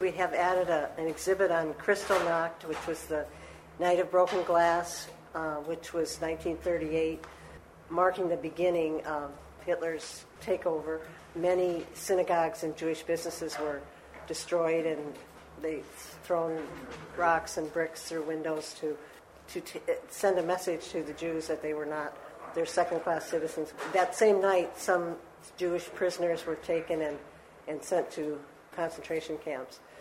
we have added an exhibit on Kristallnacht, which was the Night of Broken Glass, which was 1938, marking the beginning of Hitler's takeover. Many synagogues and Jewish businesses were destroyed, and they thrown rocks and bricks through windows to send a message to the Jews that they were not their second-class citizens. That same night, some Jewish prisoners were taken and sent to concentration camps.